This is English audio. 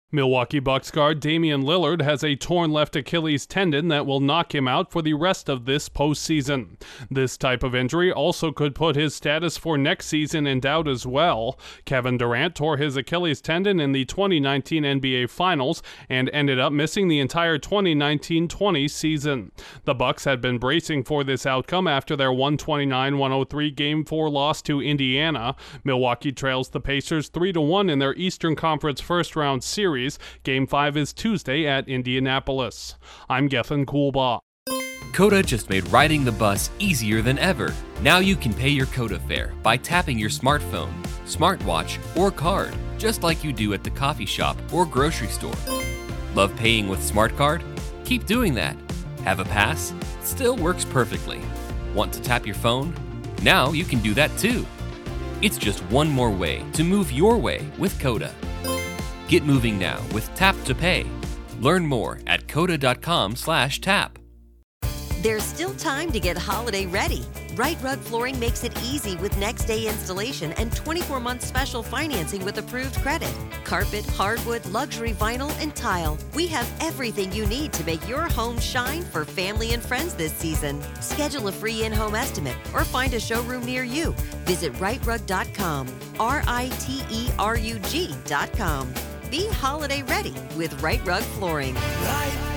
Milwaukee Bucks guard Damian Lillard has a torn left Achilles tendon that will knock him out for the rest of this postseason. This type of injury also could put his status for next season in doubt as well. Kevin Durant tore his Achilles tendon in the 2019 NBA Finals and ended up missing the entire 2019-20 season. The Bucks had been bracing for this outcome after their 129-103 Game 4 loss to Indiana. Milwaukee trails the Pacers 3-1 in their Eastern Conference first-round series. Game 5 is Tuesday at Indianapolis. I'm Gethin Coolbaugh. Coda just made riding the bus easier than ever. Now you can pay your Coda fare by tapping your smartphone, smartwatch, or card, just like you do at the coffee shop or grocery store. Love paying with Smart Card? Keep doing that. Have a pass? Still works perfectly. Want to tap your phone? Now you can do that too. It's just one more way to move your way with Coda. Get moving now with Tap to Pay. Learn more at coda.com/tap. There's still time to get holiday ready. Right Rug Flooring makes it easy with next day installation and 24-month special financing with approved credit. Carpet, hardwood, luxury vinyl, and tile. We have everything you need to make your home shine for family and friends this season. Schedule a free in-home estimate or find a showroom near you. Visit rightrug.com, RITERUG.com. Be holiday ready with Right Rug Flooring. Right